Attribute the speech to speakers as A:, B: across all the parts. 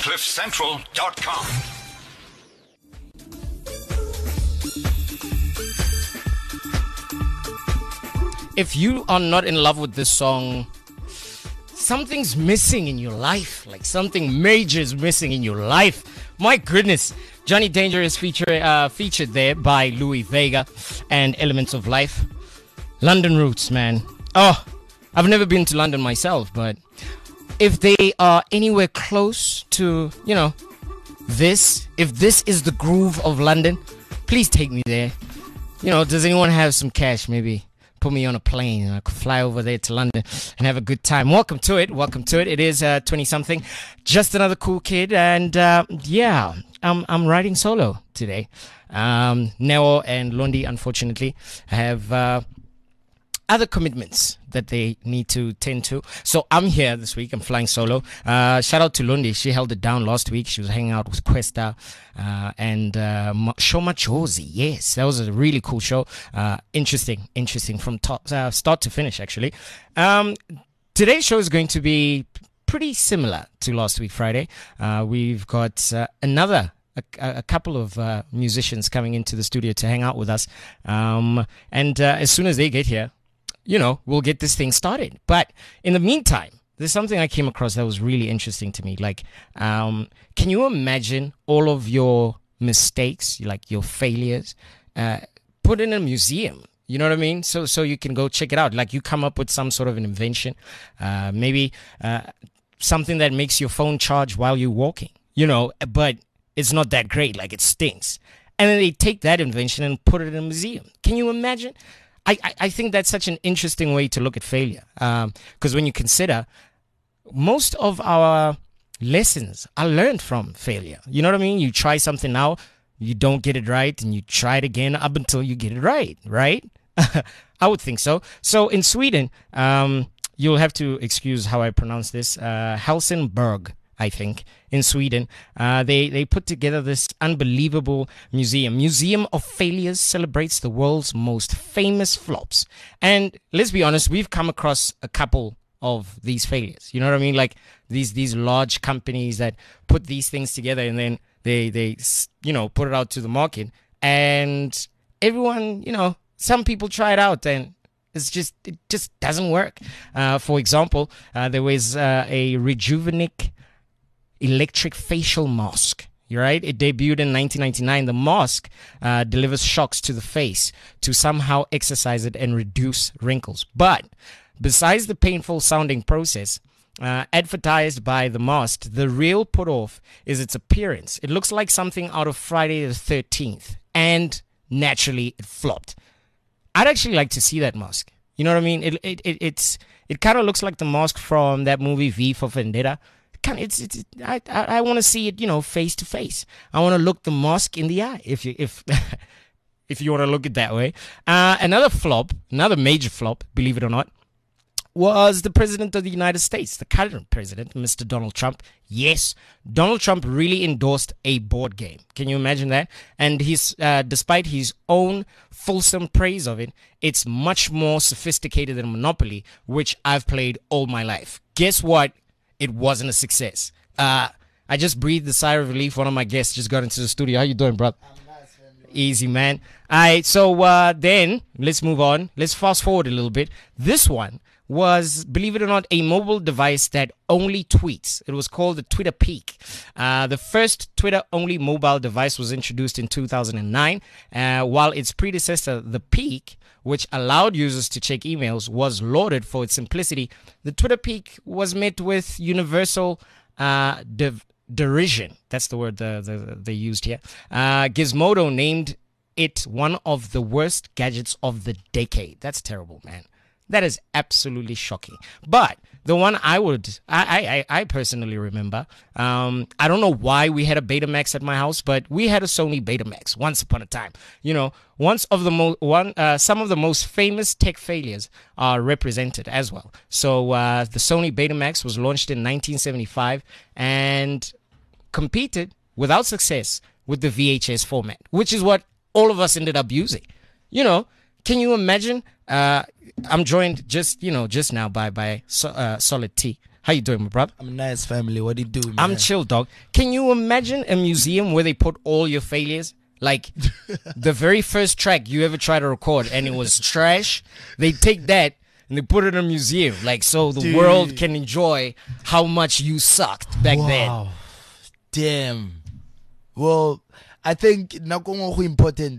A: CliffCentral.com.
B: If you are not in love with this song, something's missing in your life. Like something major is missing in your life. My goodness. Johnny Dangerous featured there by Louis Vega and Elements of Life. London Roots, man. Oh, I've never been to London myself, but if they are anywhere close to, if this is the groove of London, please take me there. Does anyone have some cash? Maybe put me on a plane and I could fly over there to London and have a good time. Welcome to it. It is 20-something. Just another cool kid. And I'm riding solo today. Neo and Londi, unfortunately, have other commitments that they need to tend to. So I'm here this week. I'm flying solo. Shout out to Londi. She held it down last week. She was hanging out with Questa and Shoma Josie. Yes, that was a really cool show. Interesting from start to finish, actually. Today's show is going to be pretty similar to last week, Friday. We've got a couple of musicians coming into the studio to hang out with us. And as soon as they get here, we'll get this thing started. But in the meantime, there's something I came across that was really interesting to me. Like, can you imagine all of your mistakes, like your failures, put in a museum? You know what I mean? So you can go check it out. Like you come up with some sort of an invention, maybe something that makes your phone charge while you're walking, but it's not that great. Like it stinks. And then they take that invention and put it in a museum. Can you imagine? I think that's such an interesting way to look at failure. Because when you consider, most of our lessons are learned from failure. You know what I mean? You try something now, you don't get it right, and you try it again up until you get it right? I would think so. So in Sweden, you'll have to excuse how I pronounce this, Helsingborg, I think, in Sweden, they put together this unbelievable Museum of Failures celebrates the world's most famous flops. And let's be honest, we've come across a couple of these failures. You know what I mean? Like these large companies that put these things together and then they put it out to the market. And everyone, some people try it out and it just doesn't work. For example, there was a Rejuvenate electric facial mask. Right? It debuted in 1999. The mask delivers shocks to the face to somehow exercise it and reduce wrinkles. But besides the painful sounding process, advertised by the mask, the real put off is its appearance. It looks like something out of Friday the 13th, and naturally it flopped. I'd actually like to see that mask. You know what I mean? It kind of looks like the mask from that movie V for Vendetta. I want to see it, face to face. I want to look the mask in the eye, if you want to look it that way. Another major flop, believe it or not, was the president of the United States, the current president, Mr. Donald Trump. Yes, Donald Trump really endorsed a board game. Can you imagine that? And despite his own fulsome praise of it, it's much more sophisticated than Monopoly, which I've played all my life. Guess what? It wasn't a success. I just breathed a sigh of relief. One of my guests just got into the studio. How you doing, bro?
C: I'm nice, man.
B: Easy, man. All right, so then let's move on. Let's fast forward a little bit. This one was, believe it or not, a mobile device that only tweets. It was called the Twitter Peak. The first Twitter-only mobile device was introduced in 2009, while its predecessor, the Peak, which allowed users to check emails, was lauded for its simplicity. The Twitter Peak was met with universal derision. That's the word they used here. Gizmodo named it one of the worst gadgets of the decade. That's terrible, man. That is absolutely shocking. But the one I personally remember, I don't know why we had a Betamax at my house, but we had a Sony Betamax once upon a time. Some of the most famous tech failures are represented as well. So the Sony Betamax was launched in 1975 and competed without success with the VHS format, which is what all of us ended up using. Can you imagine? I'm joined just now by Solid T. How you doing, my brother?
A: I'm nice, family. What do you do, man?
B: I'm chill, dog. Can you imagine a museum where they put all your failures? Like the very first track you ever tried to record and it was trash. They take that and they put it in a museum, like so the world can enjoy how much you sucked back then.
A: Damn. Well, I think nako important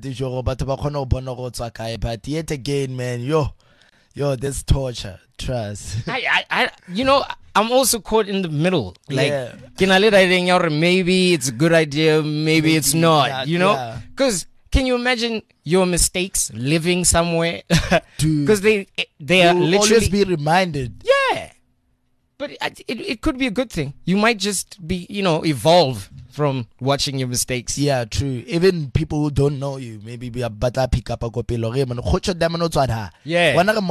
A: but yet again, man, yo, that's torture. Trust.
B: I I'm also caught in the middle. Like, maybe it's a good idea, maybe it's not. You know, because can you imagine your mistakes living somewhere? Because they are literally
A: always be reminded.
B: Yeah, but it could be a good thing. You might just be evolve from watching your mistakes.
A: Yeah, true. Even people who don't know you, maybe be a better pick up a copy. Yeah.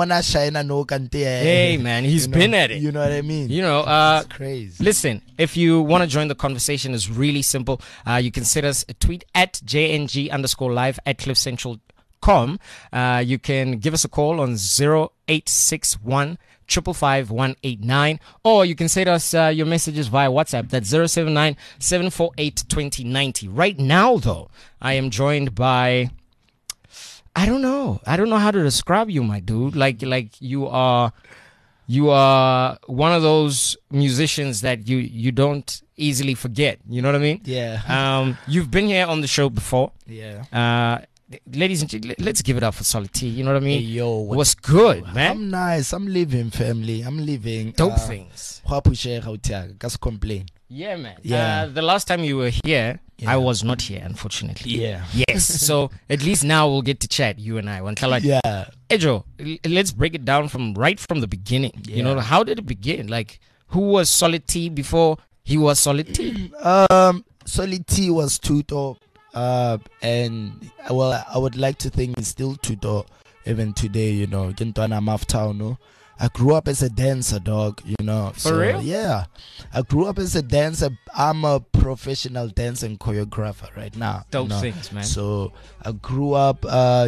B: Hey man, he's been at it.
A: You know what I mean?
B: It's
A: crazy.
B: Listen, if you want to join the conversation, it's really simple. You can send us a tweet at JNG_live at cliffcentral.com. You can give us a call on 0861 555 189, or you can send us your messages via WhatsApp. That's 079 748 2090. Right now, though, I am joined by, I don't know how to describe you, my dude. Like you are one of those musicians that you don't easily forget. You know what I mean?
A: Yeah.
B: You've been here on the show before.
A: Yeah.
B: Ladies and gentlemen, let's give it up for Solid T. You know what I mean?
A: Hey, yo,
B: what's good, man?
A: I'm nice. I'm living, family. I'm living.
B: Dope things.
A: Can't complain.
B: Yeah, man.
A: Yeah.
B: The last time you were here, I was not here, unfortunately.
A: Yeah.
B: Yes. So at least now we'll get to chat, you and I.
A: Yeah.
B: Ejo, let's break it down from the beginning.
A: Yeah.
B: You know, how did it begin? Like, who was Solid T before he was Solid T?
A: Solid T was Tuto. And well, I would like to think it's still Tuto even today, Kentwana Maftown, no? I grew up as a dancer, dog,
B: For real?
A: Yeah. I grew up as a dancer. I'm a professional dancer and choreographer right now.
B: Dope things, man.
A: So I grew up I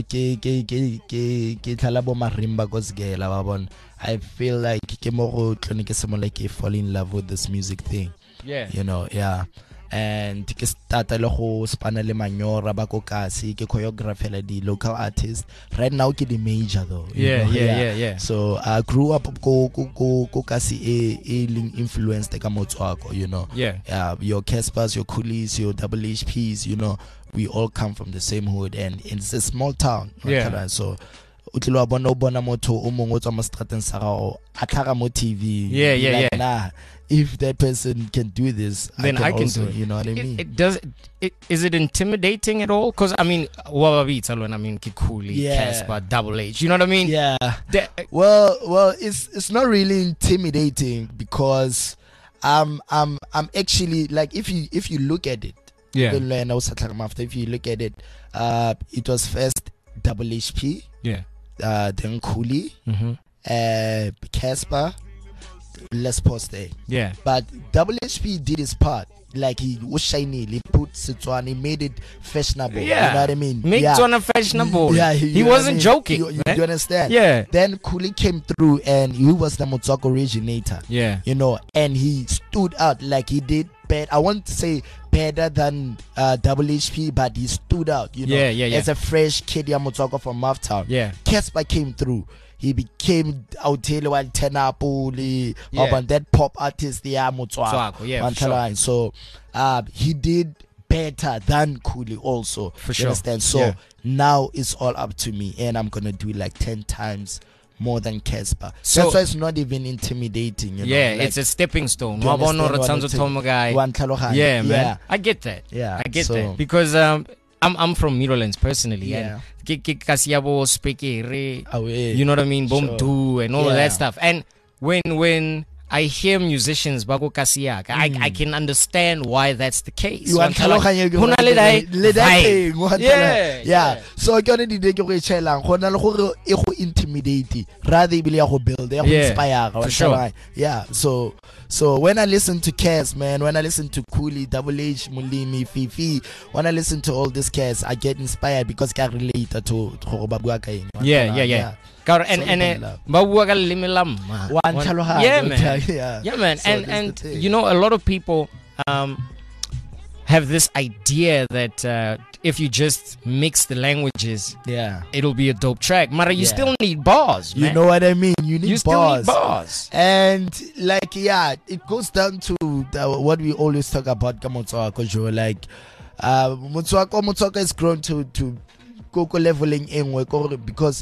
A: feel like I fall in love with this music thing.
B: Yeah.
A: Yeah. And ke starta le go spana le manyora ba ko kasi ke choreographer the local artists right now ke the major though.
B: Yeah.
A: So I grew up ko kasi influenced ka motswako,
B: Yeah,
A: your Caspers, your Coolies, your Double HPs, we all come from the same hood and it's a small town.
B: Yeah.
A: So utlo bona motho o mongwe tswa mo strateng sa gago a tlhaga mo TV.
B: Yeah.
A: Nah, if that person can do this,
B: then I can
A: also,
B: do it.
A: You know what I mean?
B: Is it intimidating at all? Because I mean, Kikuli, Casper, Double H. You know what I mean?
A: Yeah. Well, it's not really intimidating because I'm actually like if you look at it,
B: yeah.
A: If you look at it, it was first Double HP,
B: yeah.
A: Then Cooley, Casper. Let's pause there.
B: Yeah.
A: But Double HP did his part. Like he was shiny, he put Setswana, he made it fashionable.
B: Yeah.
A: You know what I mean?
B: Make Setswana fashionable.
A: Yeah,
B: he wasn't joking.
A: You understand?
B: Yeah.
A: Then Cooley came through and he was the Motswako originator.
B: Yeah.
A: And he stood out like he did better. I want to say better than Double HP, but he stood out,
B: Yeah.
A: as a fresh kid Motswako from Maftown.
B: Yeah.
A: Casper came through. He became Outele Tenapoli, that pop artist,
B: Motswako, yeah, for sure.
A: So he did better than Cooley also.
B: For sure.
A: You understand? So now it's all up to me, and I'm gonna do like 10 times more than Casper.
B: So
A: that's why it's not even intimidating.
B: Yeah,
A: like,
B: it's a stepping stone.
A: Yeah, man.
B: I get that.
A: Yeah,
B: I get that because I'm from Middlelands personally.
A: Yeah.
B: And you know what I mean?
A: Sure.
B: Bomdu and all of that stuff. And when I hear musicians Bago Kasiak, I can understand why that's the case.
A: Yeah. So ke di ke go chelang gona le gore e go intimidate rather be go build e go inspire.
B: For sure.
A: Yeah. So when I listen to Cass, man, when I listen to Cooley, Double H, Mulimi, Fifi, when I listen to all this Cass, I get inspired because I relate to
B: Yeah. Got
A: It's all
B: and
A: about love.
B: ba bua ka leleme la mma.
A: One tlhalohanya,
B: Yeah, man.
A: yeah.
B: Yeah, man.
A: So that's
B: And
A: the thing.
B: you know, a lot of people have this idea that if you just mix the languages,
A: Yeah.
B: it'll be a dope track. Mara, you
A: Yeah.
B: still need bars, man.
A: You know what I mean? You need
B: you still
A: bars.
B: need bars.
A: And like, yeah, it goes down to what we always talk about, Motswako, Joe. Like, Motswako has grown to Coco leveling in because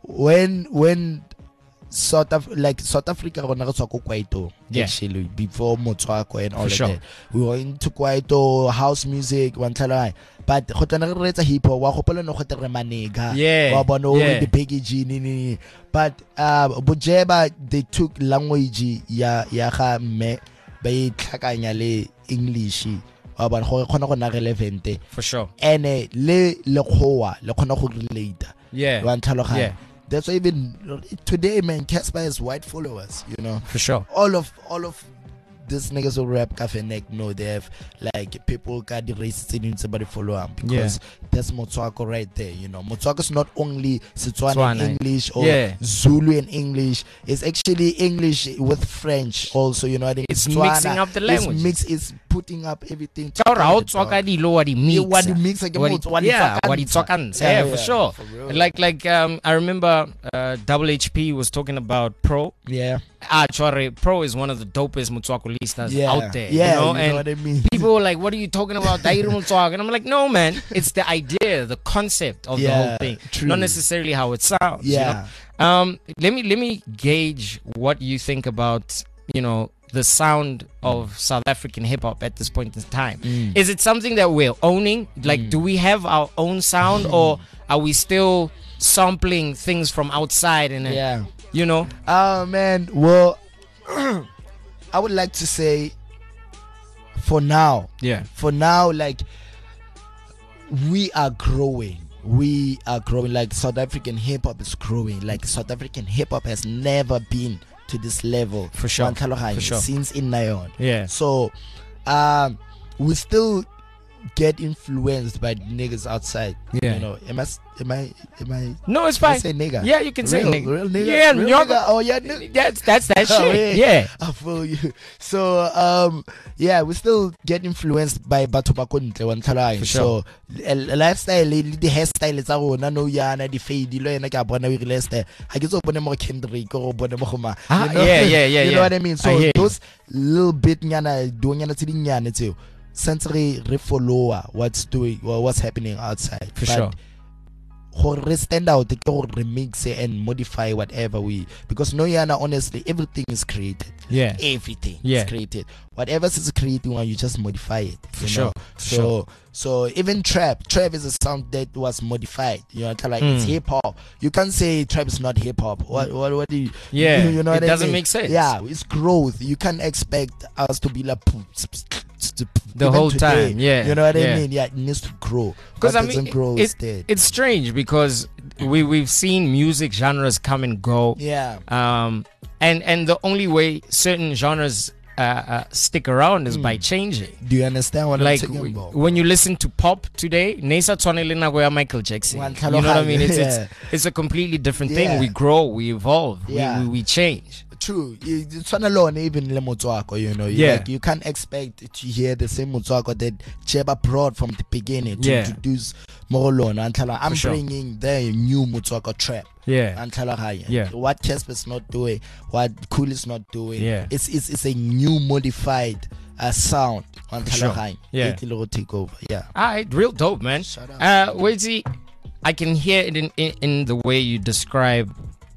A: when South Africa rona re tswa ko Kwaito,
B: Yeah.
A: actually before Motswako and all
B: For
A: of
B: sure.
A: that. We were into Kwaito house music one time, but go tsana re retsa hip hop wa gopola no go tere manega
B: Yeah.
A: wa bona
B: Yeah.
A: the package ni. But Bojeba, they took language ya ga mme ba e tlhakanya le English wa bona go khona go na relevant
B: For sure.
A: and le lekgowa le khona go relate
B: Yeah.
A: wa tlhaloganya.
B: Yeah.
A: That's why even today, man, Casper has white followers, you know.
B: For sure.
A: All of these niggas who rap Cafe Neck know they have like people got the races in somebody follow them because that's Motswako right there, you know. Motswako is not only Setswana
B: Tswana.
A: English or
B: Yeah.
A: Zulu and English. It's actually English with French also, you know what I mean?
B: It's
A: Tswana.
B: mixing up the languages.
A: It's putting up everything.
B: Ka gore ha o
A: together,
B: tswa ka
A: dog.
B: dilo wa di
A: Yeah,
B: mix.
A: what the mix like
B: Yeah, what di tswakantsha. Yeah, for sure.
A: For real.
B: Like I remember Double HP was talking about Pro.
A: Yeah.
B: Chore, Pro is one of the dopest Motswakolistas
A: Yeah.
B: out there.
A: Yeah,
B: you know,
A: you
B: and
A: know what I mean?
B: people were like, what are you talking about? Dairu Motswako? And I'm like, no, man, it's the idea, the concept of the whole thing,
A: true.
B: not necessarily how it sounds.
A: Yeah.
B: You know? Let me gauge what you think about, you know, the sound of South African hip hop at this point in time. Is it something that we're owning? Like, do we have our own sound, or are we still sampling things from outside? And
A: Yeah.
B: you know,
A: Oh man, well, I would like to say, for now, like we are growing. Like South African hip hop is growing. Like South African hip hop has never been to this level
B: For sure. For sure.
A: since in Nayon.
B: Yeah.
A: So, we still get influenced by niggas outside.
B: Yeah.
A: You know, am I?
B: No, it's
A: Can I
B: fine.
A: say nigga?
B: Yeah, you can say
A: Real-
B: nigga.
A: real nigga?
B: Yeah,
A: Real
B: you're-
A: nigga? Oh yeah, nigga.
B: That's that
A: Oh,
B: shit. Yeah.
A: I feel you. So yeah, we still get influenced by Batho ba ko ntle wa ntlhaloganya.
B: For sure.
A: So lifestyle le di hairstyle tsa rona no yana di fade lo yena ka bona we lifestyle ha ke tso bone mo Kendrick or bone mo goma.
B: Yeah.
A: You know what I mean?
B: I
A: So
B: hear you.
A: those little bit nyana donyana tse di nyane tseo since re follow what's happening outside.
B: For
A: But
B: sure.
A: gore stand out ke gore remix and modify whatever because no yana honestly everything is created.
B: Yeah.
A: Everything
B: Yeah.
A: is created. Whatever is created, you just modify it.
B: For
A: you
B: sure.
A: know?
B: For sure.
A: So even trap is a sound that was modified. You know, like it's hip hop. You can't say trap is not hip hop. What do you?
B: Yeah.
A: You know
B: It
A: what I
B: doesn't
A: mean?
B: make sense.
A: Yeah, it's growth. You can't expect us to be like
B: The
A: even
B: whole
A: today.
B: time, yeah,
A: You know what
B: yeah.
A: I mean? Yeah, it needs to grow.
B: Because
A: What
B: I mean,
A: doesn't grow is dead.
B: it's strange because we've seen music genres come and go.
A: Yeah.
B: And the only way certain genres stick around is by changing.
A: Do you understand what
B: Like
A: I'm talking about?
B: when you listen to pop today, Nesa Twanele nako ya Michael Jackson.
A: One
B: You know what I mean?
A: yeah.
B: It's a completely different thing.
A: Yeah.
B: We grow, we evolve,
A: Yeah.
B: we change.
A: True. It's not alone, even le Motswako, you know.
B: Yeah.
A: Like, you can't expect to hear the same Motswako that Cheba brought from the beginning to
B: Yeah.
A: introduce Morolona. I'm
B: sure.
A: bringing the new Motswako trap.
B: Yeah.
A: Yeah. What Casper's not doing, what Cool is not doing.
B: Yeah.
A: It's a new modified sound.
B: sure. Yeah.
A: It will take over. Yeah.
B: Alright, real dope, man.
A: Shout out.
B: Wazy, I can hear it in the way you describe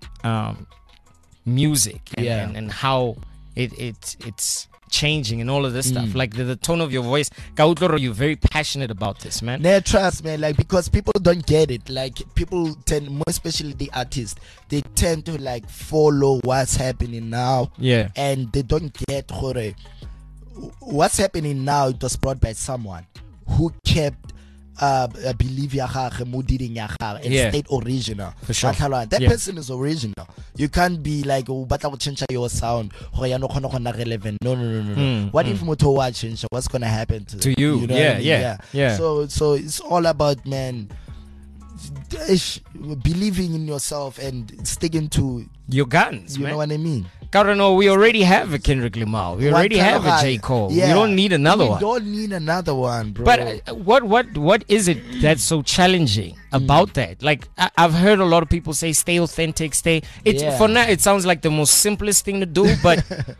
B: music and how it's changing and all of this stuff. Like the tone of your voice, Kautoro, you're very passionate about this, man.
A: Nah, trust me, like, because people don't get it. Like, people tend, more especially the artists, they tend to like follow what's happening now.
B: Yeah.
A: And they don't get gore, what's happening now. It was brought by someone who kept believe ya gage mo direng ya gage and
B: Yeah.
A: stayed original.
B: For sure.
A: That
B: Yeah.
A: person is original. You can't be like o batla go change your sound gore ya no khona go na relevant. No. What if motho wa change? What's gonna happen to
B: you?
A: know
B: Yeah,
A: what I mean?
B: yeah.
A: So it's all about, man, believing in yourself and sticking to
B: your guns,
A: you
B: man.
A: know what I mean?
B: Karano, we already have a Kendrick Lamar. We already have a J. Cole.
A: Yeah.
B: We don't need another one.
A: We don't need another one, bro.
B: But what is it that's so challenging about that? Like I've heard a lot of people say, stay authentic, stay. For now it sounds like the most simplest thing to do, but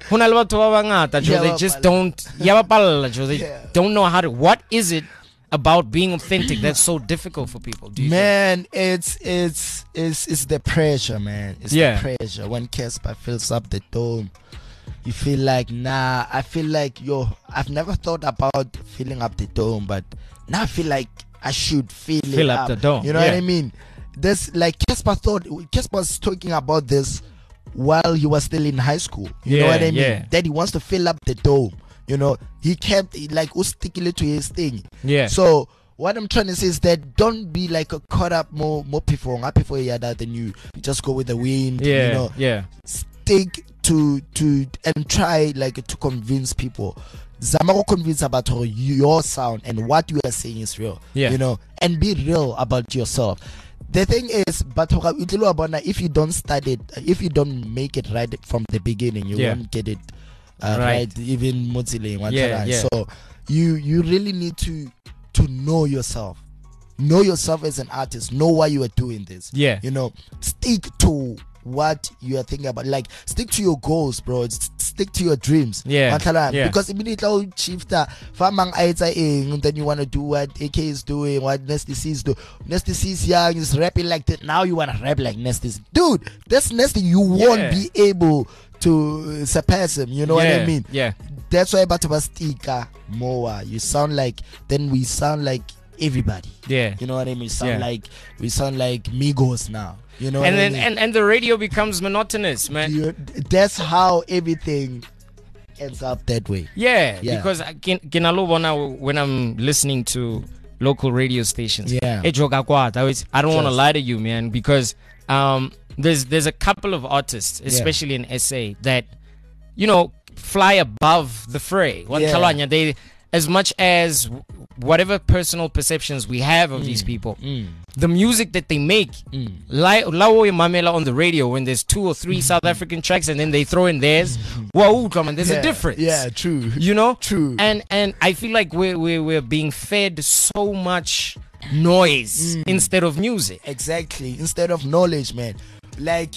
B: they just don't. They don't know how to. What is it about being authentic that's so difficult for people? Do you
A: think? It's the pressure, man. It's the pressure. When Casper fills up the dome, you feel like, nah, I feel like, I've never thought about filling up the dome, but now I feel like I should fill
B: up the dome.
A: You know what I mean? This, like, Casper was talking about this while he was still in high school. You know what I mean? That he wants to fill up the dome. You know, he kept like stickling to his thing. Yeah. So what I'm trying to say is that don't be like a caught up more people than you. Just go with the wind.
B: Yeah.
A: You know.
B: Yeah.
A: Stick to and try like to convince people. Zamako convince about your sound and what you are saying is real. Yeah. You know, and be real about yourself. The thing is, but if you don't start it, if you don't make it right from the beginning, you won't get it. Right, even Mozile. So you really need to know yourself. Know yourself as an artist. Know why you are doing this. Yeah. You know, stick to what you are thinking about. Like, stick to your goals, bro. Stick to your dreams. Yeah. Because immediately shifter then you want to do what AK is doing, what Nasty C is doing. Nasty C is young, is rapping like that. Now you want to rap like Nasty C. Dude, that's Nasty. You won't be able to surpass him. You know what I mean? Yeah. That's why Batabastika Moa. You sound like, then we sound like everybody. Yeah. You know what I mean? We sound like Migos now. You know
B: and
A: what
B: then
A: I mean?
B: and the radio becomes monotonous, man.
A: That's how everything ends up that way.
B: Yeah. Because when I'm listening to local radio stations, I don't want to lie to you, man, because there's a couple of artists, especially in SA, that fly above the fray. They, as much as whatever personal perceptions we have of these people, the music that they make, Mamela on the radio, when there's 2 or 3 South African tracks and then they throw in theirs, there's a difference.
A: Yeah, true.
B: You know?
A: True.
B: And I feel like we're being fed so much noise instead of music.
A: Exactly. Instead of knowledge, man. Like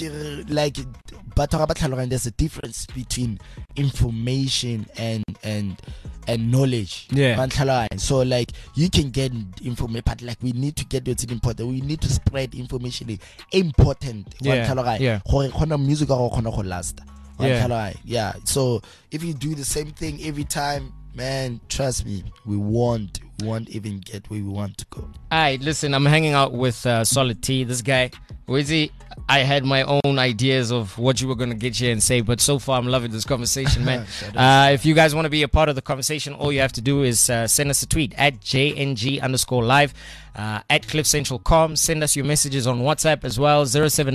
A: there's a difference between information and knowledge. Yeah. So like you can get information, but like we need to get what's important. We need to spread information important. Yeah. Music last. Yeah. So if you do the same thing every time, man, trust me, we won't even get where we want to go.
B: Alright, listen, I'm hanging out with Solid T. This guy, Wizzy, I had my own ideas of what you were going to get here and say, but so far I'm loving this conversation, man. If you guys want to be a part of the conversation, all you have to do is send us a tweet at JNG_live, at CliffCentral.com. Send us your messages on WhatsApp as well,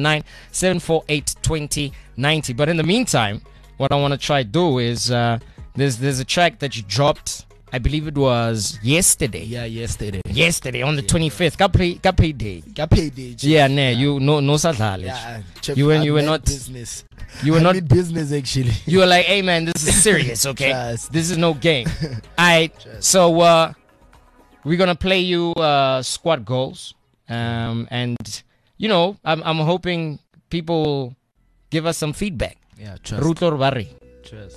B: 079-748-2090. But in the meantime, what I want to try to do is there's a track that you dropped, I believe it was yesterday.
A: Yeah, yesterday.
B: Yesterday on the 25th. Kapay day. Yeah, you no sadlale. Yeah, you were not
A: business.
B: You were not
A: business actually.
B: You were like, hey man, this is serious, okay? This is no game. Alright, so we're gonna play you squad goals. And I'm hoping people give us some feedback.
A: Yeah, trust.
B: Rutor Barry.
A: Trust.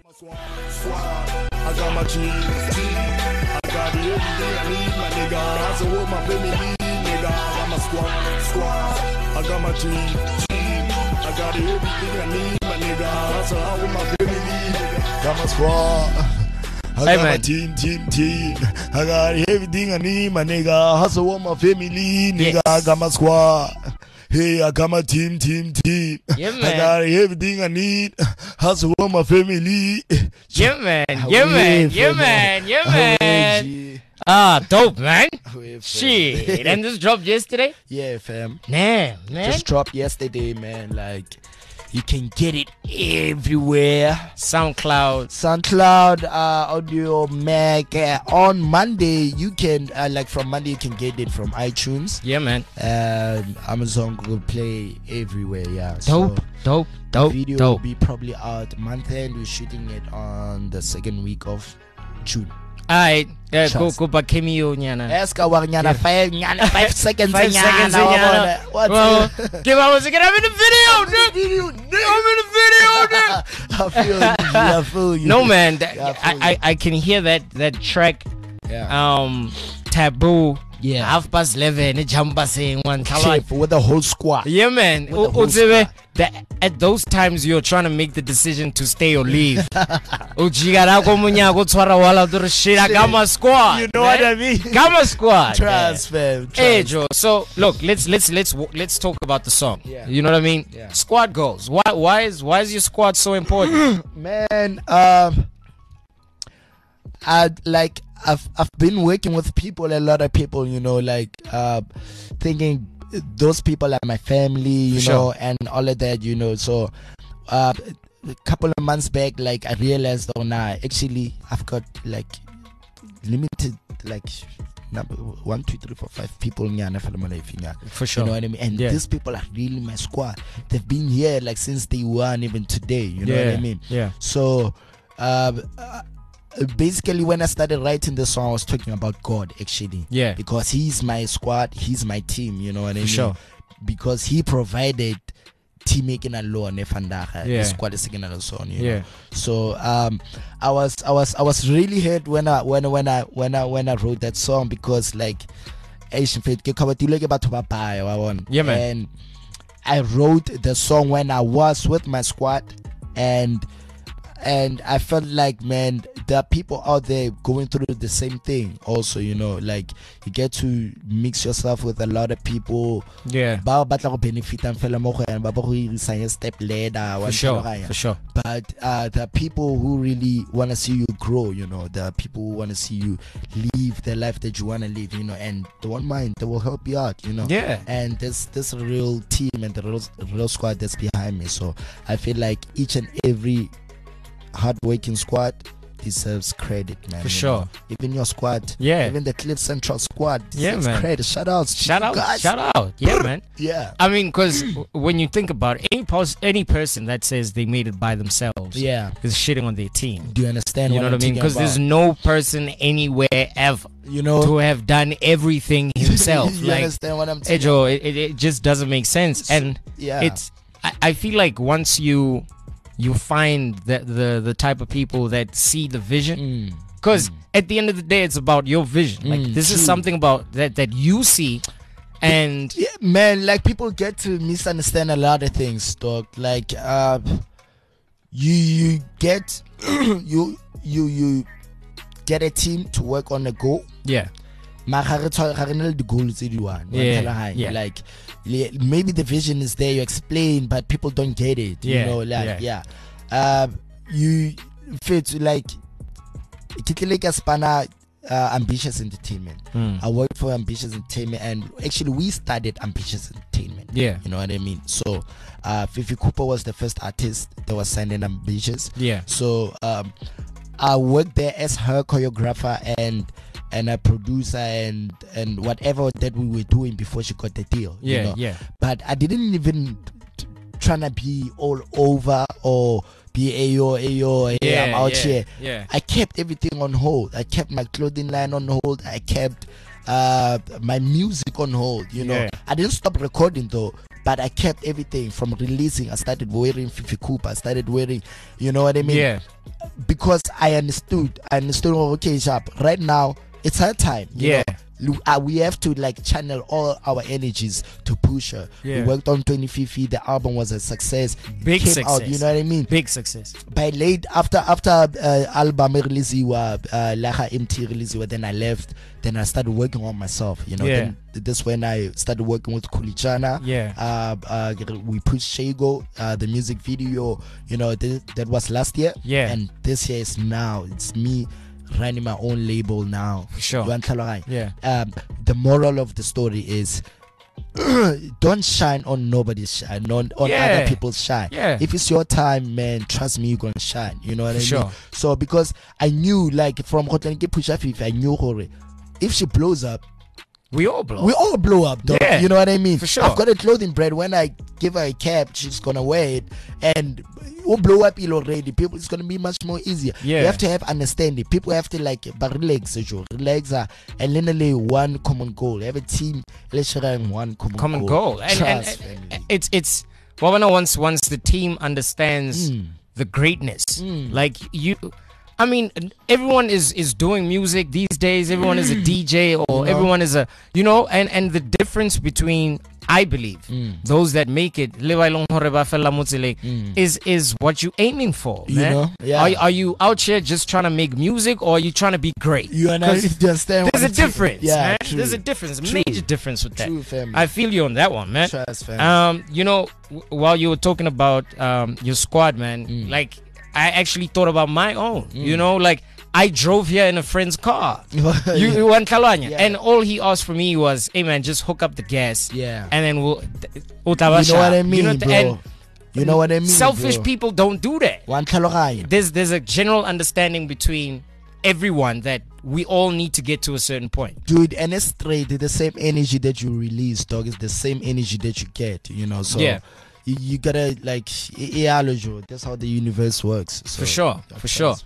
C: I got my G, I got everything I need, my nigga. I so with my family, nigga. I got my squad. I got my G, I got everything I need, my nigga. I so with my family, nigga. Got my squad. I got my team. I got everything I need, my nigga. Hustle with my family, nigga. I got my squad. Hey, I got my team.
B: Yeah, man.
C: I got everything I need. Hustle with my family.
B: Yeah, man. Dope, man. Shit. And this dropped yesterday?
A: Yeah, fam.
B: Man.
A: Just dropped yesterday, man. Like, You can get it everywhere. SoundCloud, Audio Mac. On Monday, you can from Monday you can get it from iTunes.
B: Yeah, man.
A: Amazon, Google Play, everywhere. Yeah.
B: Dope.
A: The video will be probably out month end. We're shooting it on the second week of June.
B: Alright, go back cameo nyana.
A: Ask our nyana 5 seconds.
B: 5 seconds nyana.
A: What?
B: Give I was I'm in the video, I'm in the video.
A: I feel you.
B: No man, I can hear that track.
A: Yeah.
B: Taboo.
A: Yeah.
B: 11:30, jumpa saying one
A: Chief with the whole squad.
B: Yeah, man. At those times you're trying to make the decision to stay or leave. Shit, I got my squad.
A: You know what I mean?
B: Got my squad.
A: Trust, fam.
B: Hey, Joe. So look, let's talk about the song.
A: Yeah.
B: You know what I mean?
A: Yeah.
B: Squad goals. Why is your squad so important?
A: Man, I've been working with people, a lot of people, you know, thinking those people are my family, you know, and all of that, you know. So a couple of months back, I realized, actually I've got limited number 1, 2, 3, 4, 5 people
B: For sure.
A: You know what I mean? And these people are really my squad. They've been here since day one, even today, you know what I mean?
B: Yeah.
A: So basically when I started writing the song, I was talking about God, actually.
B: Yeah.
A: Because he's my squad, he's my team, you know what I mean?
B: Sure.
A: Because he provided team making a law and the squad is taking a song, you know. So I was really hurt when I wrote that song, because
B: yeah, man.
A: And I wrote the song when I was with my squad, and I felt like, man, there are people out there going through the same thing also, you know, you get to mix yourself with a lot of people.
B: Yeah.
A: Benefit and step ladder.
B: For sure.
A: But there are people who really want to see you grow, you know. There are people who want to see you live the life that you want to live, you know, and they won't mind, they will help you out, you know.
B: Yeah.
A: And there's this real team and the real squad that's behind me. So I feel like each and every hard-working squad deserves credit, man.
B: For sure.
A: Know? Even your squad.
B: Yeah.
A: Even the Cliff Central squad deserves
B: man.
A: credit. Shout out.
B: Yeah, man.
A: Yeah.
B: I mean, because when you think about it, any person that says they made it by themselves is shitting on their team.
A: Do you understand
B: you know what I mean? Because there's no person anywhere ever,
A: you know,
B: to have done everything himself.
A: You understand what I'm saying?
B: Joe, it just doesn't make sense. And I feel like once you find the type of people that see the vision, because at the end of the day it's about your vision. This is something about that you see, and
A: man, people get to misunderstand a lot of things, dog. You get you get a team to work on a goal. Maybe the vision is there, you explain, but people don't get it. You know, you fit Ambitious Entertainment. I worked for Ambitious Entertainment, and actually we started Ambitious Entertainment. You know what I mean? So Fifi Cooper was the first artist that was signed in Ambitious. So I worked there as her choreographer and a producer and whatever that we were doing before she got the deal. You know? But I didn't even trying to be all over or be ayo, I'm out here. I kept everything on hold. I kept my clothing line on hold. I kept my music on hold. You know, I didn't stop recording though, but I kept everything from releasing. I started wearing Fifi Cooper. I started wearing, you know what I mean? Because I understood. Okay, sharp. Right now, it's her time. You know? We have to channel all our energies to push her. We worked on 2050. The album was a success.
B: Big success.
A: Out, you know what I mean?
B: Big success.
A: By late after album release, Laha MT release, then I left. Then I started working on myself. You know, then this when I started working with Kulichana. We pushed Shago, the music video. You know, that was last year. And this year is now. It's me running my own label now.
B: For sure.
A: The moral of the story is don't shine on nobody's shine, on other people's shine.
B: Yeah.
A: If it's your time, man, trust me, you're gonna shine. You know what I mean?
B: Sure.
A: So because I knew, like, from Hotlanke Pusha Fifi, I knew her. If she blows up,
B: We all blow.
A: we all blow up, dog.
B: Yeah,
A: You know what I mean?
B: for sure.
A: I've got a clothing brand. When I give her a cap, she's gonna wear it, and we'll blow up it already. People, it's gonna be much more easier.
B: Yeah.
A: You have to have understanding. People have to like, but relax, and literally one common goal. Have a team, let's share one
B: common goal. And
A: Trust, family.
B: it's well, once the team understands the greatness, like you. I mean, everyone is doing music these days. Everyone is a DJ, or everyone is a, and the difference between, I believe, those that make it, is what you're aiming for,
A: You
B: man.
A: know? Yeah.
B: Are you out here just trying to make music, or are you trying to be great?
A: You understand?
B: There's a difference,
A: Yeah,
B: man.
A: true.
B: There's a difference, a
A: True.
B: major difference with that.
A: True, family.
B: I feel you on that one, man.
A: Trust, family.
B: While you were talking about your squad, man, like, I actually thought about my own. Like, I drove here in a friend's car. You went Kalanya,
A: Yeah.
B: and all he asked for me was, "Hey man, just hook up the gas,
A: Yeah.
B: and then we'll."
A: You know what I mean, bro?
B: And
A: You know what I mean?
B: selfish
A: bro?
B: people don't do that.
A: One tlhaloganyo.
B: There's a general understanding between everyone that we all need to get to a certain point.
A: Dude, and it's straight. The same energy that you release, dog, is the same energy that you get. So
B: Yeah.
A: you gotta like, that's how the universe works. So,
B: For sure, for sure.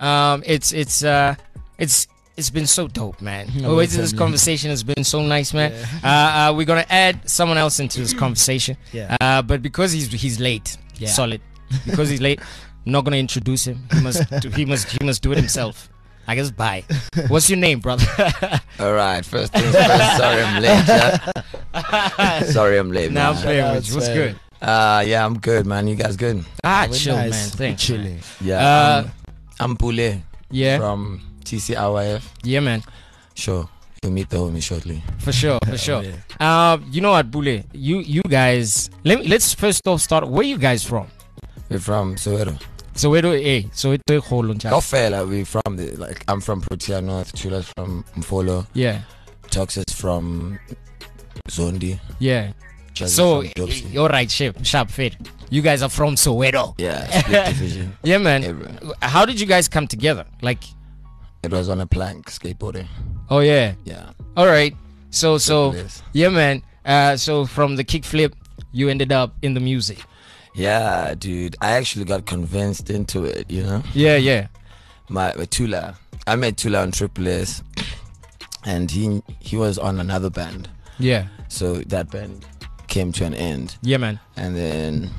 B: It's been so dope, man.
A: No,
B: Wait till this
A: family.
B: conversation has been so nice, man. We're gonna add someone else into this conversation.
A: Yeah.
B: But because he's late,
A: Yeah.
B: solid. Because he's late, I'm not gonna introduce him. He must do it himself. I guess bye. What's your name, brother?
D: All right, first things first. Sorry I'm late. Yeah? Sorry I'm late,
B: Now I'm
D: man.
B: playing
A: Shout
B: with you. What's
A: out,
B: good?
D: Yeah, I'm good, man. You guys good?
A: We're
B: Chill,
A: nice.
B: man.
A: We're
B: Thanks.
A: chilling.
D: Yeah. I'm Pule
B: Yeah,
D: from TCRYF.
B: yeah, man.
D: Sure, you'll meet the homie shortly.
B: For sure, for sure.
A: yeah.
B: You know what, Bule? You guys. Let's first off start. Where you guys from?
D: We're from Soweto.
B: Soweto Holo.
D: Kofela, we from I'm from Protea North. Chula's from Mfolo.
B: Yeah,
D: Tox is from Zondi.
B: yeah.
D: Jazz is
B: So
D: from Dopsy.
B: you're right, sharp fit. You guys are from Soweto.
D: Yeah, split division.
B: Yeah, man.
D: Everywhere.
B: How did you guys come together? Like,
D: It was on a plank skateboarding.
B: oh yeah.
D: Yeah.
B: All right. So
D: Yes.
B: yeah, man. So from the kickflip, you ended up in the music.
D: Yeah, dude. I actually got convinced into it,
B: Yeah, yeah.
D: My Tula. I met Tula on Triple S, and he was on another band.
B: Yeah.
D: So that band came to an end,
B: Yeah, man.
D: and then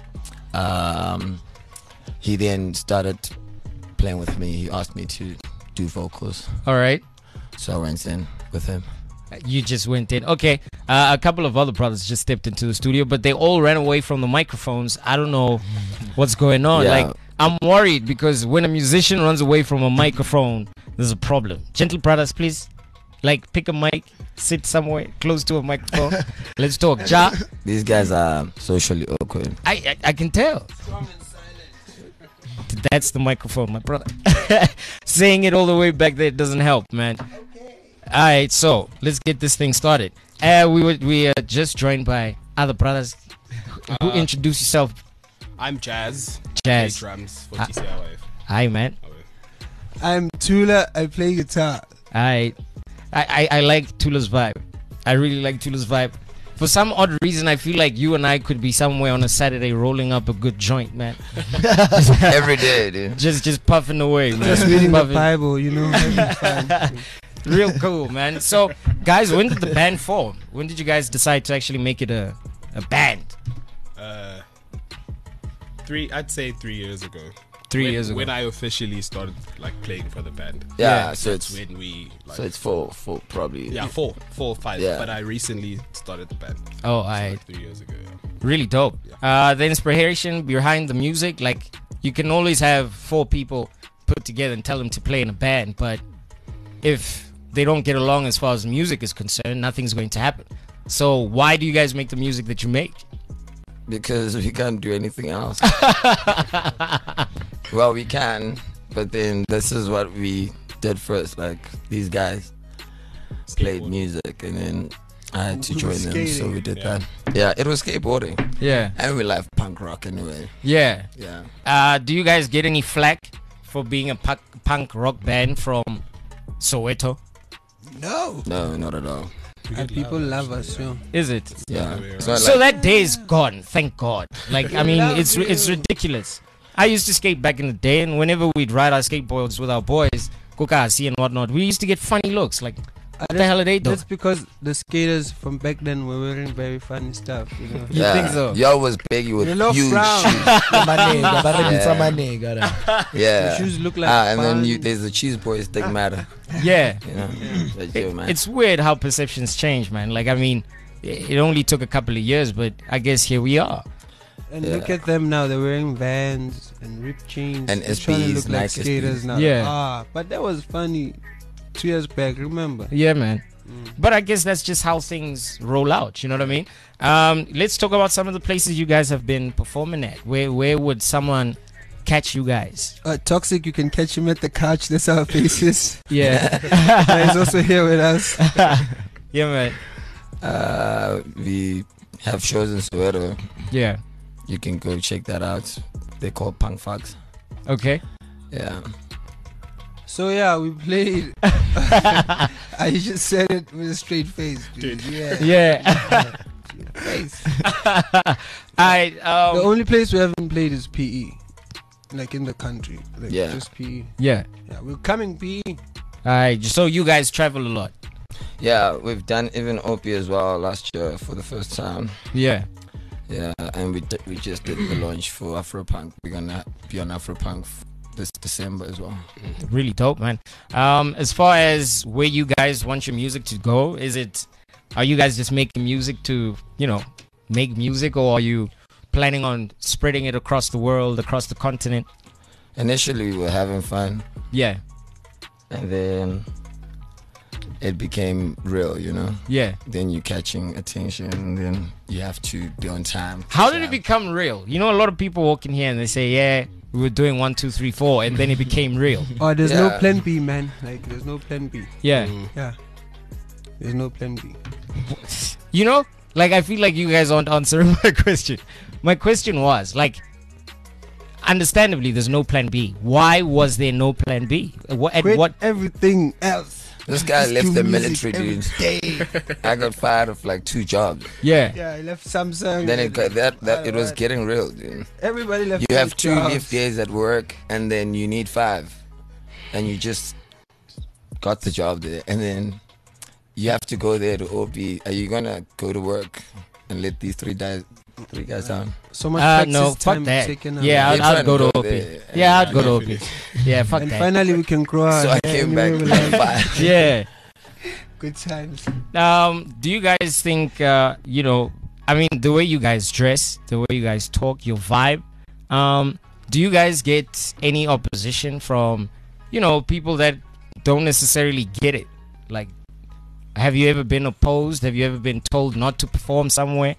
D: he then started playing with me. He asked me to do vocals,
B: All right.
D: so I went in with him.
B: You just went in. Okay. A couple of other brothers just stepped into the studio, but they all ran away from the microphones. I don't know what's going on.
D: Yeah.
B: Like, I'm worried because when a musician runs away from a microphone, there's a problem. Gentle brothers, please. Like, pick a mic, sit somewhere close to a microphone. Let's talk. Ja,
D: These guys are socially awkward.
B: I can tell. That's the microphone, my brother. Saying it all the way back there doesn't help, man. All right, so let's get this thing started. We are just joined by other brothers. Who introduce yourself?
E: I'm Jazz.
B: Jazz.
E: Play drums for TCRYF.
B: Hi, man.
F: I'm Tula. I play guitar.
B: I like Tula's vibe. I really like Tula's vibe. For some odd reason, I feel like you and I could be somewhere on a Saturday rolling up a good joint, man.
D: Every day, dude.
B: Just puffing away, man.
F: Just reading the
B: Puffing.
F: Bible, Every time.
B: Real cool, man. So, guys, when did the band form? When did you guys decide to actually make it a band?
E: I'd say 3 years ago.
B: 3 years ago.
E: When I officially started playing for the band.
D: Yeah,
B: Yeah.
D: so
E: That's
D: it's
E: when we
D: so it's four probably.
E: yeah, four or five.
D: Yeah.
E: But I recently started the band.
B: Oh,
E: So,
B: I
E: 3 years ago. Yeah.
B: really dope. The inspiration behind the music, like, you can always have 4 people put together and tell them to play in a band, but if they don't get along as far as music is concerned, nothing's going to happen. So why do you guys make the music that you make?
D: Because we can't do anything else. Well, we can, but then this is what we did first. Like, these guys played
E: Skateboard.
D: music, and then I had to
F: We
D: join
F: were
D: them, so
F: skating.
D: we did
E: Yeah.
D: that. Yeah, it was skateboarding,
B: Yeah.
D: and we love punk rock anyway.
B: Yeah.
D: Yeah.
B: Do you guys get any flack for being a punk rock band from Soweto?
F: No.
D: No, not at all.
F: And people love us, yo.
B: Is it?
D: Yeah.
E: way
D: It's not
B: So
D: like,
B: that day is gone, thank God. Like, I mean,
F: Love
B: it's
F: you.
B: ridiculous. I used to skate back in the day, and whenever we'd ride our skateboards with our boys, Kokasi and whatnot, we used to get funny looks. Like, what the hell are they doing?
F: That's because the skaters from back then were wearing very funny stuff, you know.
B: You
D: yeah.
B: think so?
D: Y'all was big with
F: You look
D: huge
F: brown.
D: shoes.
A: Manega, barebitsa
D: Yeah.
A: manega, right?
D: Yeah.
F: The shoes look like
D: and then
F: fun.
D: there's the cheese boys stigmata.
B: Yeah.
D: You know. But yo, man.
B: It's weird how perceptions change, man. Like, I mean, it only took a couple of years, but I guess here we are.
F: And
D: Yeah.
F: look at them now, they're wearing Vans and ripped jeans.
D: And
F: they're trying to
D: SBs,
F: look like
D: Nike
F: skaters
D: SBs.
F: now.
B: Yeah.
F: But that was funny 2 years back, remember?
B: Yeah, man.
F: Mm.
B: But I guess that's just how things roll out. You know what I mean? Let's talk about some of the places you guys have been performing at. Where would someone catch you guys?
F: Toxic, you can catch him at the couch, that's our faces.
B: Yeah.
F: He's also here with us.
B: Yeah, man.
D: We have shows in Soweto.
B: Yeah.
D: You can go check that out. They're called Punk Fox.
B: Okay.
D: Yeah.
F: So yeah, we played. I just said it with a straight face, dude. Yeah.
B: Yeah.
F: Face.
B: I
F: The only place we haven't played is PE. Like in the country. Like
D: Yeah.
F: just PE.
B: yeah.
F: Yeah, we're coming PE.
B: Alright. So you guys travel a lot.
D: Yeah, we've done even Opie as well last year for the first time.
B: Yeah.
D: Yeah, and we just did the launch for Afropunk. We're gonna be on Afropunk this December as well.
B: Really dope, man. As far as where you guys want your music to go, are you guys just making music to, make music, or are you planning on spreading it across the world, across the continent?
D: Initially, we were having fun,
B: Yeah.
D: and then it became real,
B: Yeah.
D: Then you're catching attention, and then you have to be on time.
B: How did it become real? A lot of people walk in here and they say, yeah, we were doing 1, 2, 3, 4, and then it became real.
F: Oh, there's no
D: Yeah.
F: plan B, man. Like there's no plan B.
B: Yeah.
F: Yeah. There's no plan B.
B: I feel like you guys aren't answering my question. My question was, understandably, there's no plan B. Why was there no plan B?
F: Quit everything else.
D: This guy
F: Just
D: left
F: do
D: the
F: music
D: military,
F: every
D: dude.
F: day.
D: I got fired of 2 jobs.
B: Yeah.
F: Yeah, I left Samsung.
D: Then it got, it was
F: Alright.
D: getting real, dude.
F: Everybody left.
D: You have
F: their
D: 2
F: jobs.
D: leave days at work, and then you need 5, and you just got the job there, and then you have to go there to OB. Are you gonna go to work and let these three guys down?
F: So much
B: No,
F: taxes
B: fuck
F: time
B: that.
F: taken out.
B: Yeah,
D: They're
B: I'd
D: trying
B: go
D: to
B: to
D: go
B: OP.
D: there,
B: Yeah,
D: and
B: I'd go to OP. Yeah, fuck
F: And
B: that.
F: finally we can grow our
D: So I
F: hair
D: came back
F: anyway we
D: with
F: like.
D: 5.
B: Yeah.
F: Good times.
B: Do you guys think, the way you guys dress, the way you guys talk, your vibe, do you guys get any opposition from, people that don't necessarily get it? Like, have you ever been opposed? Have you ever been told not to perform somewhere?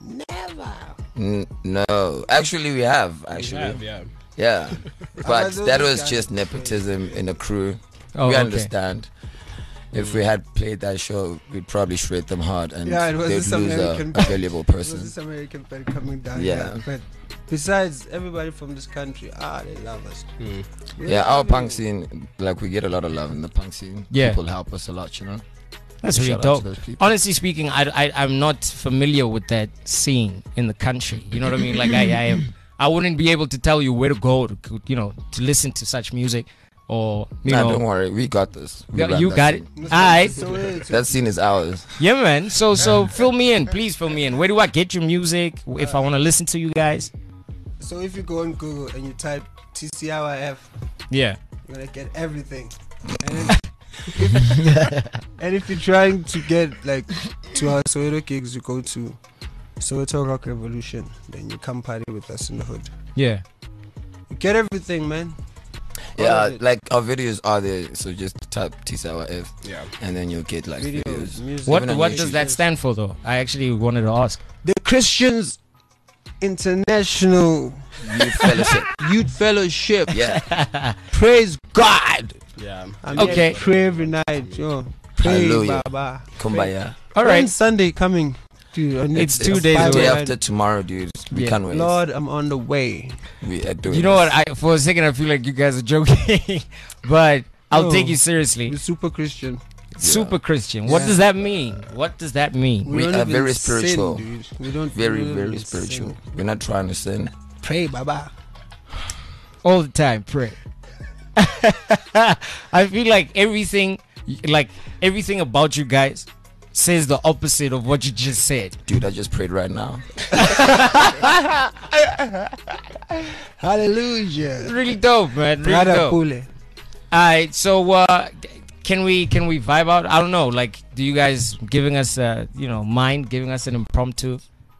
D: No, actually we have.
E: Yeah.
D: Yeah, but
F: those
D: that
F: are
D: was
F: guys
D: just
F: who
D: nepotism in a crew.
B: Oh,
D: We
B: okay.
D: understand. If we had played that show, we'd probably shred them hard, and
F: Yeah, it was
D: they'd
F: this
D: lose
F: American
D: a valuable
F: It was
D: person.
F: this American band coming down.
D: Yeah.
F: But besides, everybody from this country, they love us.
D: Yeah, our punk scene, we get a lot of love in the punk scene.
B: Yeah.
D: People help us a lot,
B: That's
D: So
B: really
D: shout out
B: dope.
D: to those people.
B: Honestly speaking, I'm not familiar with that scene in the country. You know what I mean? I wouldn't be able to tell you where to go to listen to such music, or
D: Don't worry, we got this. We
B: Yeah,
D: run
B: you
D: that
B: got
D: scene.
B: it. Alright.
D: That scene is ours.
B: Yeah, man. So fill me in, please fill me in. Where do I get your music if I want to listen to you guys?
F: So if you go on Google and you type TCRF,
B: Yeah.
F: you're gonna get everything. And if you're trying to get to our Soweto gigs, you go to Soweto Rock Revolution. Then you come party with us in the hood.
B: Yeah.
F: You get everything, man.
D: Yeah,
F: of it.
D: our videos are there, so just type TSOF
E: Yeah.
D: and then you'll get
F: Videos,
D: videos.
F: music.
B: What
D: Even on
B: what
D: YouTube.
B: does that stand for though? I actually wanted to ask.
F: The Christians International
D: Youth Fellowship.
F: Youth Fellowship.
D: Yeah.
F: Praise God.
E: Yeah.
F: I'm
B: Okay.
F: Pray every night, yo. Pray,
D: Hallelujah.
F: Baba.
D: Kumbaya.
B: All
F: When
B: right.
F: Sunday coming? Dude, I need
B: It's
F: to
B: 2
F: get
B: days
F: five
B: away.
D: Day
F: right.
D: after tomorrow, dude. We
B: Yeah.
D: can't wait.
F: Lord, I'm on the way.
D: We are doing
B: You know what?
D: this.
B: For a second, I feel like you guys are joking, but I'll
F: No.
B: take you seriously.
F: We're super Christian.
B: Super Christian. What
F: Yeah.
B: does that mean? What does that mean?
D: We
F: don't
D: are
F: even
D: very
F: sin,
D: spiritual.
F: dude. We don't
D: Very,
F: we don't
D: very
F: even
D: spiritual.
F: sin.
D: We're not trying to sin.
F: Pray, Baba.
B: All the time, pray. I feel like everything about you guys says the opposite of what you just said.
D: Dude, I just prayed right now.
F: Hallelujah.
B: Really dope, man. Really
F: Brother
B: dope.
F: Pule.
B: Alright, so can we vibe out? I don't know. Like, do you guys giving us mind giving us an impromptu,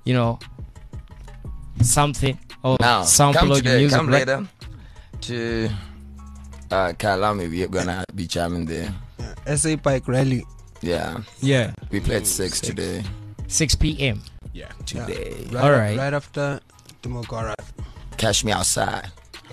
B: something or
D: Now,
B: sample
D: come
B: of your
D: today,
B: music?
D: come
B: right?
D: later to Kalami. We're gonna be jamming there.
F: SA Pike Rally.
D: Yeah,
B: Yeah,
D: we played 6 today.
B: 6 p.m.
E: Yeah.
D: Today,
F: Right,
B: Alright.
F: Right after Demogora.
D: catch me outside.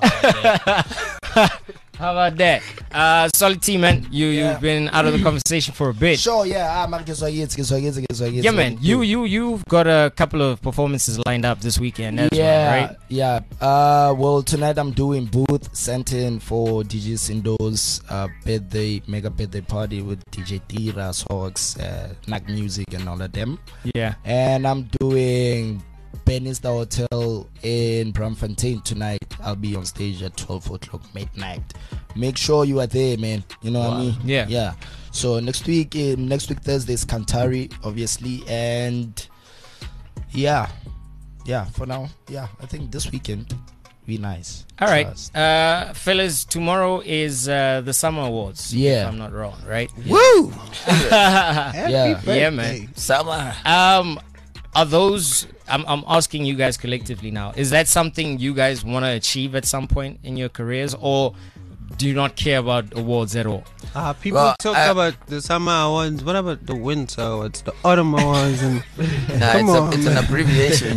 B: How about that? Solid T, man. You've been out of the conversation for a bit.
A: Sure, yeah.
B: Yeah, man. You've got a couple of performances lined up this weekend as well, right?
A: Yeah. Well, tonight I'm doing booth sent in for DJ Sindo's mega birthday party with DJ Tira, Hawks, Nag Music, and all of them.
B: Yeah.
A: And I'm doing Bannister Hotel in Braamfontein tonight. I'll be on stage at 12 o'clock midnight. Make sure you are there, man. You know what I mean?
B: Yeah.
A: Yeah. So next week Thursday is Kantari, obviously, and yeah. For now, I think this weekend be nice.
B: All right,
A: Trust.
B: fellas. Tomorrow is the Summer Awards.
A: Yeah.
B: if I'm not wrong, right?
F: Woo!
A: Yeah.
B: Yeah, man.
D: Summer.
B: Are those? I'm asking you guys collectively now. Is that something you guys want to achieve at some point in your careers, or do you not care about awards at all?
F: People
D: Well,
F: talk about the summer awards. What about the winter awards, the autumn awards? And
D: Nah,
F: Come on,
D: it's an
F: man.
D: abbreviation.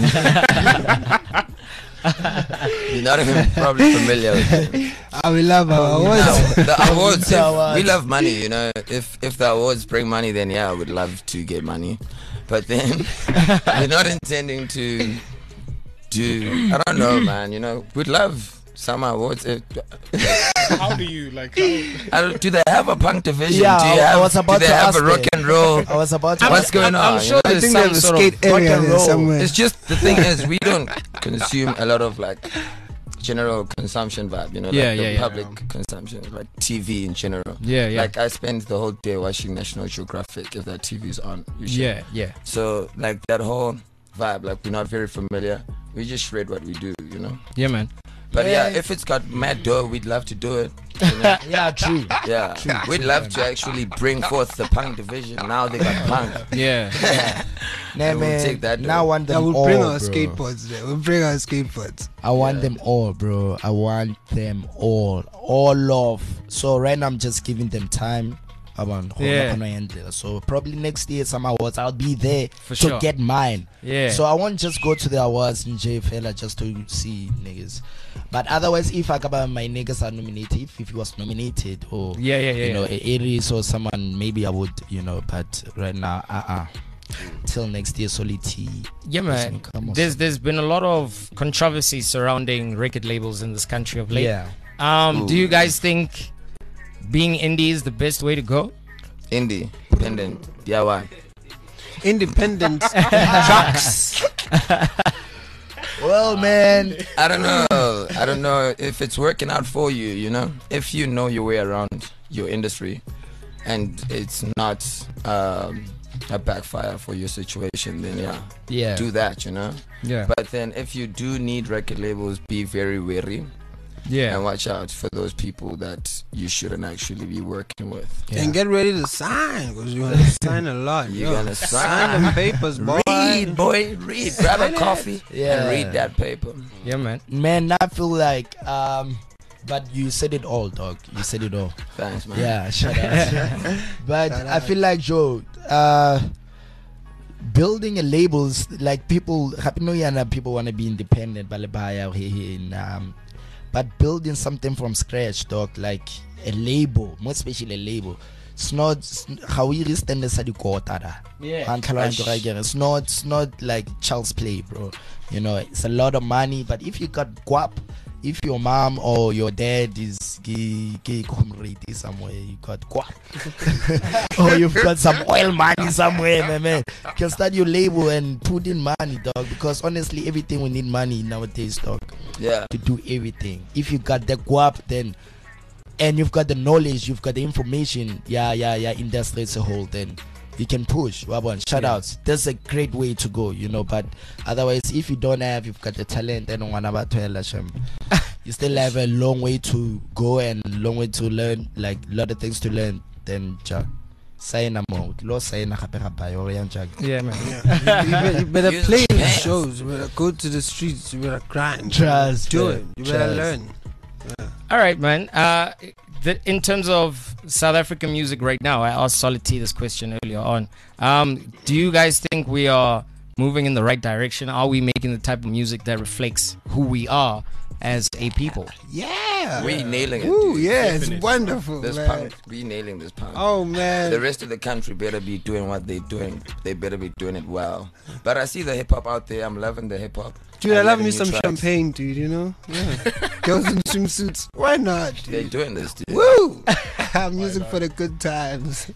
D: You're not even probably familiar with it.
F: I will love our
D: Now,
F: awards.
D: the awards,
A: Awards.
D: we love money, you know. If the awards bring money, then yeah, I would love to get money. But then we're not intending to do. I don't know, man. You know, we'd love summer awards.
E: How do you like?
D: Do they have a punk division?
A: Yeah,
D: do you
A: I
D: have,
A: was about
D: do they
A: to
D: have
A: ask
D: a rock
A: that.
D: and roll?
A: I was about to.
D: What's going on?
B: I'm
D: you
B: sure
D: know?
F: I
B: there's
F: think
B: some
F: they have a
B: sort of
F: skate area
A: and
F: there
A: roll.
F: somewhere.
D: It's just the thing is we don't consume a lot of like general consumption vibe, you know,
B: Yeah,
D: like the
B: yeah, yeah.
D: public consumption, like TV in general.
B: Yeah, yeah,
D: Like I spend the whole day watching National Geographic if that TV is on. usually.
B: yeah.
D: So like that whole vibe, like we're not very familiar. We just shred what we do, you know.
B: Yeah, man.
D: But yeah,
A: Yeah.
D: if it's got mad dough, we'd love to do it. You know?
A: Yeah, true.
D: Yeah, we'd love to actually bring forth the punk division. Now they got punk.
B: Yeah.
A: Nah,
D: we'll
A: man.
D: take that,
A: Now I
D: though.
A: want
F: Yeah,
A: them
F: we'll
A: all,
F: bring our
A: bro.
F: skateboards there. We'll bring our skateboards.
A: I want them all, bro. I want them all of. So right now I'm just giving them time.
B: Yeah.
A: So probably next year some awards I'll be there
B: For
A: to
B: sure.
A: get mine.
B: Yeah.
A: So I won't just go to the awards in JFL just to see niggas. But otherwise, if Akaba my niggas are nominated, if he was nominated or
B: Yeah.
A: you know Aries or someone, maybe I would, you know. But right now, till next year, Solity.
B: Yeah, man.
A: Come on.
B: There's been a lot of controversy surrounding record labels in this country of late.
A: Yeah.
B: Do you guys think being indie is the best way to go?
D: Indie, independent, DIY.
F: Independent trucks.
A: Well, man.
D: I don't know. I don't know if it's working out for you, you know? If you know your way around your industry and it's not a backfire for your situation, then
A: Yeah.
D: do that, you know?
B: Yeah.
D: But then if you do need record labels, be very wary and watch out for those people that you shouldn't actually be working with.
F: And get ready to sign, because you're going to sign a lot.
D: You're
F: yo.
D: gonna
F: Sign them papers, boy.
D: Read, boy, read. Grab a coffee
A: Yeah.
D: and read that paper.
B: Yeah, man.
A: Man, I feel like but you said it all, dog. You said it all.
D: Thanks, man.
A: Yeah, shut up. But I feel like Joe, building a labels like people happy new year and people want to be independent, but building something from scratch, dog, like a label, more especially a label. it's not how we stand the side quarter.
B: Yeah.
A: It's not like child's play, bro. You know, it's a lot of money, but if you got guap, if your mom or your dad is gay community somewhere, you got guap. Or you've got some oil money somewhere, man. You can start your label and put in money, dog, because honestly everything we need money nowadays, dog.
D: Yeah.
A: To do everything. If you got the guap, then and you've got the knowledge, you've got the information, industry as a whole, then you can push. Wabon, shout outs. That's a great way to go, you know. But otherwise, if you don't have, you've got the talent, and you still have a long way to go and a long way to learn, like a lot of things to learn. Then sign mode,
B: Yeah, man.
F: You better
D: Use
F: play
D: the
F: the
D: pants.
F: shows. You better go to the streets. You better grind.
A: Trust,
F: Do
A: man.
F: it. You better
A: Trust.
F: learn.
B: All right, man. In terms of South African music right now, I asked Solid T this question earlier on. Do you guys think we are moving in the right direction? Are we making the type of music that reflects who we are as a people?
F: Yeah.
D: We nailing it,
F: Ooh,
D: dude.
F: yeah.
E: Definitely.
F: It's wonderful,
D: This
F: man.
D: punk, we nailing this punk.
F: Oh, man.
D: The rest of the country better be doing what they're doing. They better be doing it well. But I see the hip hop out there. I'm loving the hip hop.
F: Dude, I
D: I'm
F: love
D: loving
F: me
D: new
F: some
D: tracks.
F: champagne, dude, you know? Yeah. Girls in swimsuits. Why not,
D: They're
F: dude?
D: doing this, dude.
F: Woo! Music for the good times.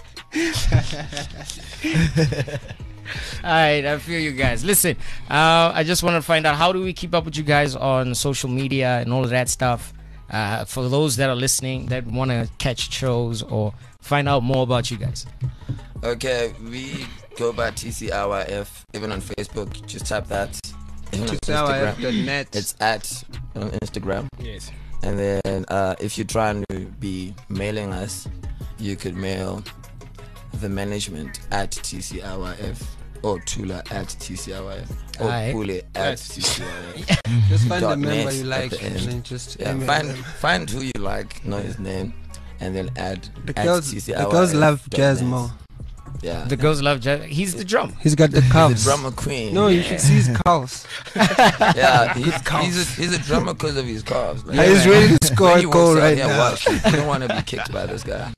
B: Alright, I feel you guys. Listen, I just want to find out, how do we keep up with you guys on social media and all of that stuff? For those that are listening that want to catch shows or find out more about you guys.
D: Okay, we go by TCRYF. Even on Facebook, just type that. Even on Instagram,
F: TCRYF.net.
D: it's at on Instagram.
E: Yes.
D: And then if you're trying to be mailing us, you could mail the management at TCRYF or Tula at TCRYF or
B: Aye.
D: Pule at
E: Yes.
D: TCRYF.
F: Just find the
D: .net
F: member you
D: at
F: like
D: the
F: and
D: end.
F: then just
D: Yeah,
F: email
D: find
F: them.
D: find who you like, know his name, and then add
F: The
D: at
F: girls, the
D: TCRYF
F: girls love
D: .net.
F: jazz more.
D: Yeah,
B: The girls love jazz. He's the drum.
F: He's got the
D: the
F: calves.
D: drummer queen.
F: No, you should see his calves.
D: Yeah, he's a drummer because of his calves. Man.
F: He's ready to score
D: When
F: a
D: he
F: goal
D: walks out
F: right
D: here,
F: now.
D: watch, you don't want to be kicked by this guy.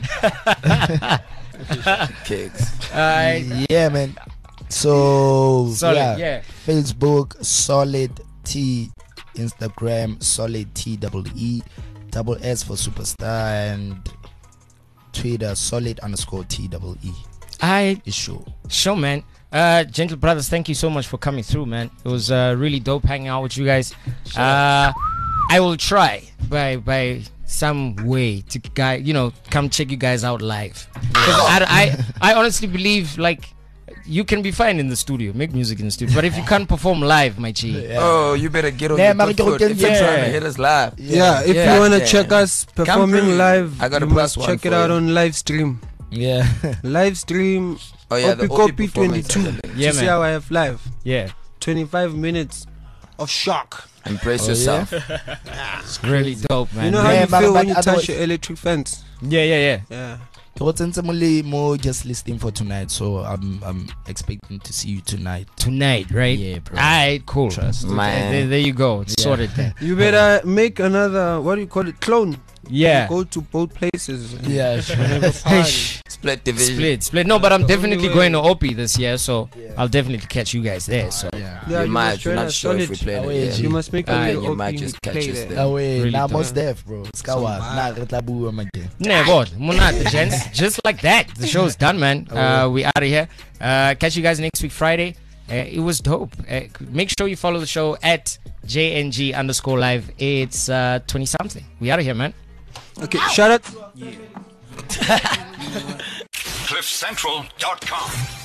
D: Kicks.
B: Alright.
A: Yeah, man. So
B: Solid,
A: yeah.
B: yeah.
A: Facebook Solid T, Instagram Solid TEE, double S for superstar, and Twitter Solid_TEE.
B: Alright.
A: Is sure.
B: Sure, man. Gentle Brothers, thank you so much for coming through, man. It was really dope hanging out with you guys. I will try by some way to come check you guys out live. 'Cause I honestly believe, like, you can be fine in the studio, make music in the studio, but if you can't perform live, my G,
D: Oh, you better get on
A: Yeah,
D: your
A: man,
D: good foot if you're
B: yeah.
D: trying to hit us live.
F: Yeah, if
B: Yeah.
F: you want to
D: Yeah.
F: check us performing
D: through.
F: live,
D: I got a
F: you
D: plus
F: must
D: one
F: check it
D: for
F: out
D: you.
F: on live stream.
A: Yeah.
F: Live stream,
D: Oh yeah, the
F: Copy
D: OP performance
F: 22.
D: at the link.
B: Yeah,
F: to
B: man.
F: see how I have live.
B: yeah,
F: 25 minutes of shock.
D: Embrace
A: Oh,
D: yourself.
B: it's really dope, man.
F: You know how
A: Yeah,
F: you
A: but-
F: feel
A: but
F: when you touch
A: otherwise-
F: your electric fence?
B: yeah.
F: Yeah.
A: What's more just listening for tonight, so I'm expecting to see you tonight.
B: Tonight, right?
A: Yeah, bro.
B: Alright, cool.
A: Trust.
D: Man.
B: There you go. It's
A: Yeah.
B: sorted there.
F: You better make another, what do you call it, clone.
B: Yeah.
F: Go to both places.
A: Yeah, sure.
D: Split division.
B: Split. No, but I'm
F: The
B: definitely
F: only
B: going to
F: way.
B: OP this year, so I'll definitely catch you guys there. So
A: Yeah.
F: Yeah,
D: You
F: you
D: might.
F: must
D: You're
F: join
D: not
F: us.
D: sure if we
F: Solid.
D: play
A: Away,
D: it.
A: G.
F: You must make a
B: Aye,
F: little
D: you might
F: OP
D: just catch
F: play
D: us
F: there.
D: there.
A: Away,
B: Really
A: nah,
B: dope.
A: most deaf, bro. Skawa, nah, re tla bua again.
B: Nah, what? Monate, gents. Just like that. The show's done, man. We out of here. Catch you guys next week, Friday. It was dope. Make sure you follow the show at JNG_live. It's 20 something. We out of here, man.
F: Okay, shout out.
G: CliffCentral.com.